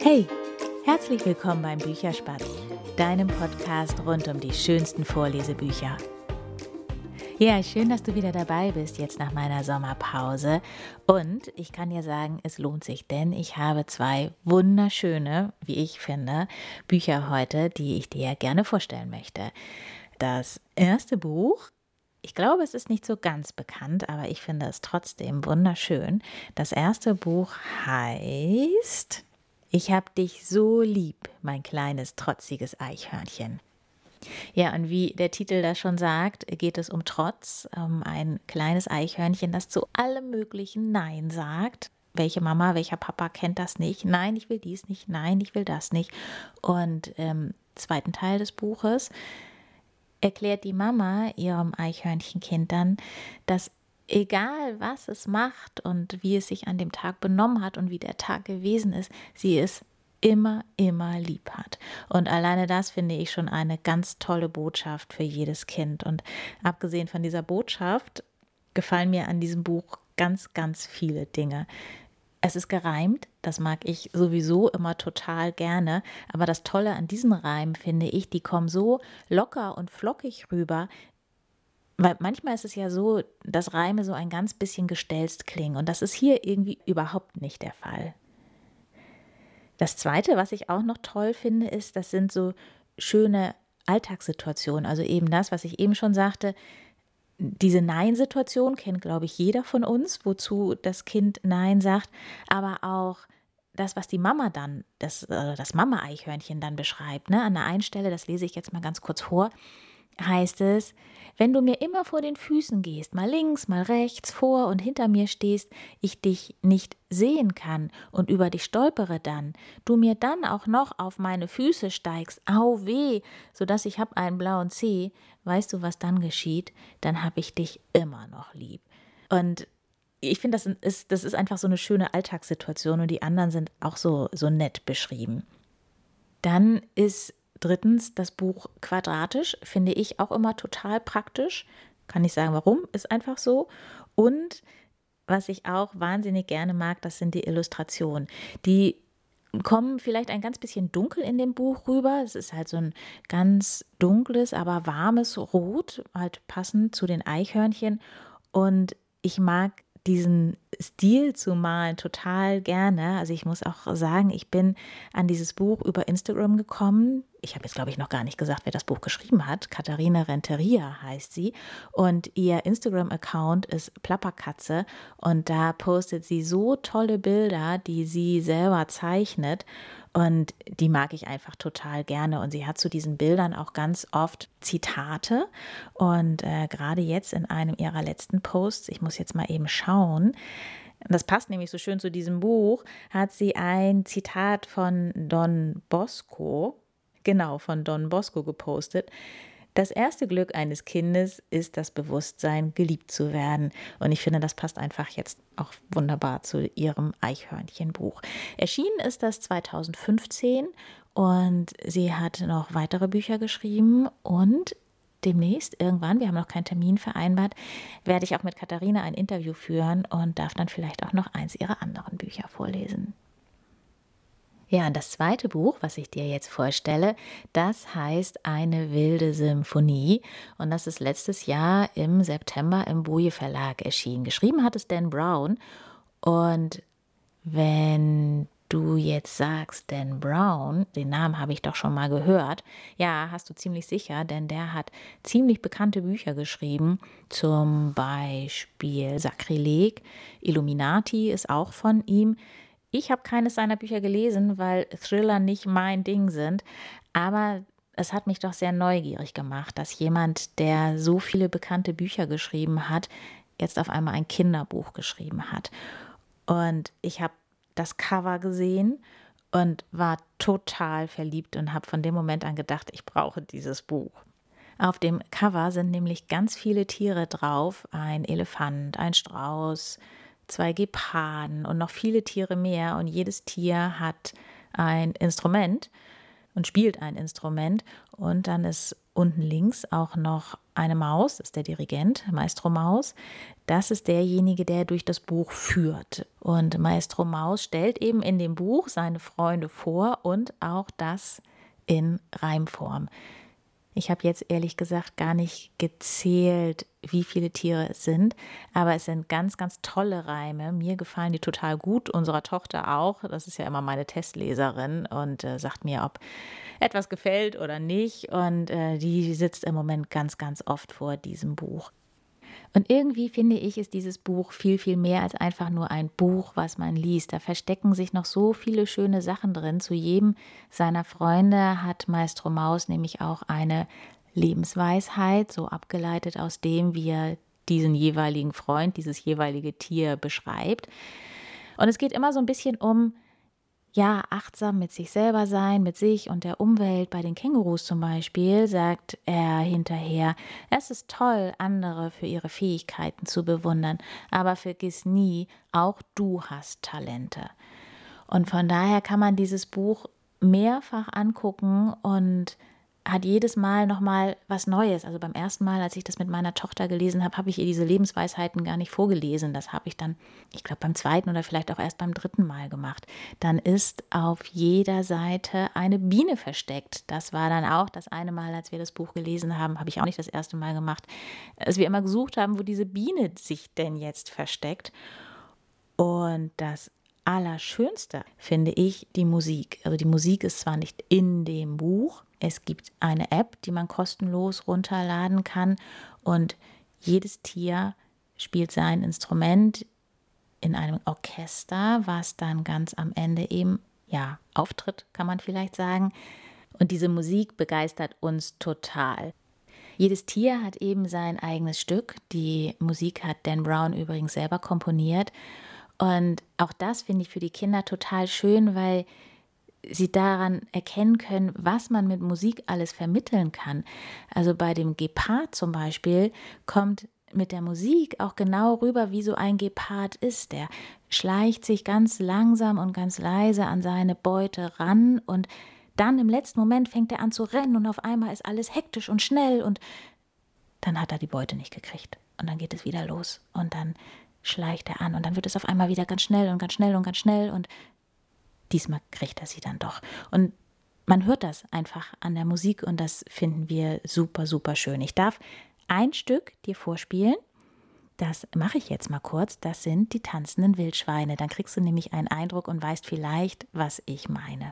Hey, herzlich willkommen beim Bücherspatz, deinem Podcast rund um die schönsten Vorlesebücher. Ja, schön, dass du wieder dabei bist jetzt nach meiner Sommerpause. Und ich kann dir sagen, es lohnt sich, denn ich habe 2 wunderschöne, wie ich finde, Bücher heute, die ich dir gerne vorstellen möchte. Das erste Buch, ich glaube, es ist nicht so ganz bekannt, aber ich finde es trotzdem wunderschön. Das erste Buch heißt Ich hab dich so lieb, mein kleines, trotziges Eichhörnchen. Ja, und wie der Titel das schon sagt, geht es um Trotz, um ein kleines Eichhörnchen, das zu allem möglichen Nein sagt. Welche Mama, welcher Papa kennt das nicht? Nein, ich will dies nicht. Nein, ich will das nicht. Und im zweiten Teil des Buches erklärt die Mama ihrem Eichhörnchenkind dann, dass egal was es macht und wie es sich an dem Tag benommen hat und wie der Tag gewesen ist, sie es immer, immer lieb hat. Und alleine das finde ich schon eine ganz tolle Botschaft für jedes Kind. Und abgesehen von dieser Botschaft gefallen mir an diesem Buch ganz, ganz viele Dinge. Es ist gereimt, das mag ich sowieso immer total gerne, aber das Tolle an diesen Reimen finde ich, die kommen so locker und flockig rüber, weil manchmal ist es ja so, dass Reime so ein ganz bisschen gestelzt klingen und das ist hier irgendwie überhaupt nicht der Fall. Das Zweite, was ich auch noch toll finde, ist, das sind so schöne Alltagssituationen, also eben das, was ich eben schon sagte. Diese Nein-Situation kennt, glaube ich, jeder von uns, wozu das Kind Nein sagt, aber auch das, was die Mama dann, das Mama-Eichhörnchen dann beschreibt. Ne? An der einen Stelle, das lese ich jetzt mal ganz kurz vor, heißt es: Wenn du mir immer vor den Füßen gehst, mal links, mal rechts, vor und hinter mir stehst, ich dich nicht sehen kann und über dich stolpere dann, du mir dann auch noch auf meine Füße steigst, au weh, sodass ich hab einen blauen Zeh, weißt du, was dann geschieht? Dann hab ich dich immer noch lieb. Und ich finde, das ist einfach so eine schöne Alltagssituation und die anderen sind auch so nett beschrieben. Dann ist drittens das Buch quadratisch, finde ich auch immer total praktisch. Kann nicht sagen, warum, ist einfach so. Und was ich auch wahnsinnig gerne mag, das sind die Illustrationen. Die kommen vielleicht ein ganz bisschen dunkel in dem Buch rüber. Es ist halt so ein ganz dunkles, aber warmes Rot, halt passend zu den Eichhörnchen. Und ich mag diesen Stil zu malen total gerne. Also ich muss auch sagen, ich bin an dieses Buch über Instagram gekommen. Ich habe jetzt, glaube ich, noch gar nicht gesagt, wer das Buch geschrieben hat. Katharina Renteria heißt sie. Und ihr Instagram-Account ist Plapperkatze. Und da postet sie so tolle Bilder, die sie selber zeichnet. Und die mag ich einfach total gerne. Und sie hat zu diesen Bildern auch ganz oft Zitate. Und gerade jetzt in einem ihrer letzten Posts, ich muss jetzt mal eben schauen, das passt nämlich so schön zu diesem Buch, hat sie ein Zitat von Don Bosco, von Don Bosco gepostet. Das erste Glück eines Kindes ist das Bewusstsein, geliebt zu werden. Und ich finde, das passt einfach jetzt auch wunderbar zu ihrem Eichhörnchenbuch. Erschienen ist das 2015 und sie hat noch weitere Bücher geschrieben und demnächst, irgendwann, wir haben noch keinen Termin vereinbart, werde ich auch mit Katharina ein Interview führen und darf dann vielleicht auch noch eins ihrer anderen Bücher vorlesen. Ja, und das zweite Buch, was ich dir jetzt vorstelle, das heißt Eine wilde Symphonie und das ist letztes Jahr im September im Boje Verlag erschienen. Geschrieben hat es Dan Brown und wenn du jetzt sagst, Dan Brown, den Namen habe ich doch schon mal gehört, ja, hast du ziemlich sicher, denn der hat ziemlich bekannte Bücher geschrieben, zum Beispiel Sakrileg, Illuminati ist auch von ihm. Ich habe keines seiner Bücher gelesen, weil Thriller nicht mein Ding sind, aber es hat mich doch sehr neugierig gemacht, dass jemand, der so viele bekannte Bücher geschrieben hat, jetzt auf einmal ein Kinderbuch geschrieben hat. Und ich habe das Cover gesehen und war total verliebt und habe von dem Moment an gedacht, ich brauche dieses Buch. Auf dem Cover sind nämlich ganz viele Tiere drauf, ein Elefant, ein Strauß, 2 Geparden und noch viele Tiere mehr und jedes Tier hat ein Instrument und spielt ein Instrument und dann ist unten links auch noch eine Maus, das ist der Dirigent, Maestro Maus. Das ist derjenige, der durch das Buch führt. Und Maestro Maus stellt eben in dem Buch seine Freunde vor und auch das in Reimform. Ich habe jetzt ehrlich gesagt gar nicht gezählt, wie viele Tiere es sind, aber es sind ganz, ganz tolle Reime. Mir gefallen die total gut, unserer Tochter auch. Das ist ja immer meine Testleserin und sagt mir, ob etwas gefällt oder nicht. Und die sitzt im Moment ganz, ganz oft vor diesem Buch. Und irgendwie finde ich, ist dieses Buch viel, viel mehr als einfach nur ein Buch, was man liest. Da verstecken sich noch so viele schöne Sachen drin. Zu jedem seiner Freunde hat Maestro Maus nämlich auch eine Lebensweisheit, so abgeleitet aus dem, wie er diesen jeweiligen Freund, dieses jeweilige Tier beschreibt. Und es geht immer so ein bisschen um, ja, achtsam mit sich selber sein, mit sich und der Umwelt. Bei den Kängurus zum Beispiel sagt er hinterher, es ist toll, andere für ihre Fähigkeiten zu bewundern, aber vergiss nie, auch du hast Talente. Und von daher kann man dieses Buch mehrfach angucken und hat jedes Mal nochmal was Neues. Also beim ersten Mal, als ich das mit meiner Tochter gelesen habe, habe ich ihr diese Lebensweisheiten gar nicht vorgelesen. Das habe ich dann, ich glaube, beim zweiten oder vielleicht auch erst beim dritten Mal gemacht. Dann ist auf jeder Seite eine Biene versteckt. Das war dann auch das eine Mal, als wir das Buch gelesen haben, habe ich auch nicht das erste Mal gemacht, als wir immer gesucht haben, wo diese Biene sich denn jetzt versteckt. Und das Allerschönste finde ich die Musik. Also die Musik ist zwar nicht in dem Buch, es gibt eine App, die man kostenlos runterladen kann und jedes Tier spielt sein Instrument in einem Orchester, was dann ganz am Ende eben, ja, auftritt, kann man vielleicht sagen. Und diese Musik begeistert uns total. Jedes Tier hat eben sein eigenes Stück. Die Musik hat Dan Brown übrigens selber komponiert. Und auch das finde ich für die Kinder total schön, weil sie daran erkennen können, was man mit Musik alles vermitteln kann. Also bei dem Gepard zum Beispiel kommt mit der Musik auch genau rüber, wie so ein Gepard ist. Der schleicht sich ganz langsam und ganz leise an seine Beute ran und dann im letzten Moment fängt er an zu rennen und auf einmal ist alles hektisch und schnell und dann hat er die Beute nicht gekriegt. Und dann geht es wieder los und dann schleicht er an und dann wird es auf einmal wieder ganz schnell und ganz schnell und ganz schnell und diesmal kriegt er sie dann doch. Und man hört das einfach an der Musik und das finden wir super, super schön. Ich darf ein Stück dir vorspielen. Das mache ich jetzt mal kurz. Das sind die tanzenden Wildschweine. Dann kriegst du nämlich einen Eindruck und weißt vielleicht, was ich meine.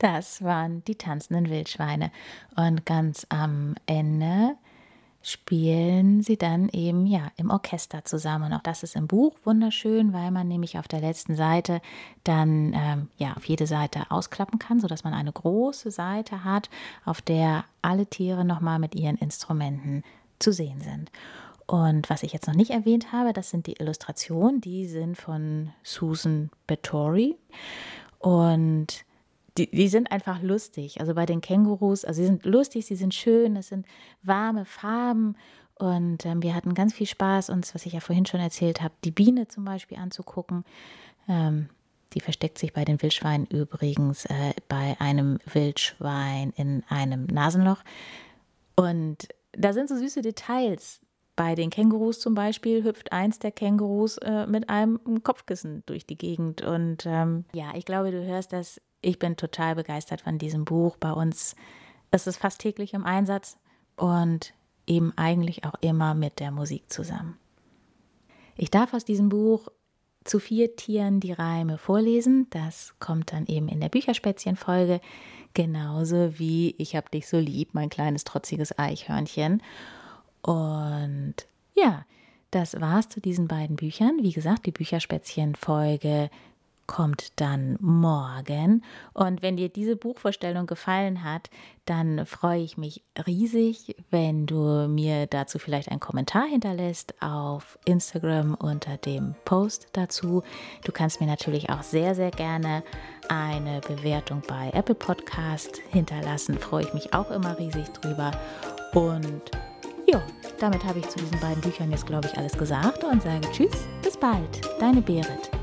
Das waren die tanzenden Wildschweine. Und ganz am Ende spielen sie dann eben im Orchester zusammen. Und auch das ist im Buch wunderschön, weil man nämlich auf der letzten Seite dann auf jede Seite ausklappen kann, sodass man eine große Seite hat, auf der alle Tiere nochmal mit ihren Instrumenten zu sehen sind. Und was ich jetzt noch nicht erwähnt habe, das sind die Illustrationen, die sind von Susan Bettori und die sind einfach lustig. Also bei den Kängurus, also sie sind lustig, sie sind schön, es sind warme Farben und wir hatten ganz viel Spaß, uns, was ich ja vorhin schon erzählt habe, die Biene zum Beispiel anzugucken. Die versteckt sich bei den Wildschweinen übrigens bei einem Wildschwein in einem Nasenloch. Und da sind so süße Details. Bei den Kängurus zum Beispiel hüpft eins der Kängurus mit einem Kopfkissen durch die Gegend. Und ich glaube, du hörst das. Ich bin total begeistert von diesem Buch. Bei uns ist es fast täglich im Einsatz und eben eigentlich auch immer mit der Musik zusammen. Ich darf aus diesem Buch zu 4 Tieren die Reime vorlesen. Das kommt dann eben in der Bücherspätzchen-Folge. Genauso wie Ich hab dich so lieb, mein kleines trotziges Eichhörnchen. Und das war's zu diesen beiden Büchern. Wie gesagt, die Bücherspätzchen-Folge kommt dann morgen. Und wenn dir diese Buchvorstellung gefallen hat, dann freue ich mich riesig, wenn du mir dazu vielleicht einen Kommentar hinterlässt auf Instagram unter dem Post dazu. Du kannst mir natürlich auch sehr, sehr gerne eine Bewertung bei Apple Podcast hinterlassen. Freue ich mich auch immer riesig drüber. Und damit habe ich zu diesen beiden Büchern jetzt, glaube ich, alles gesagt und sage Tschüss, bis bald, deine Berit.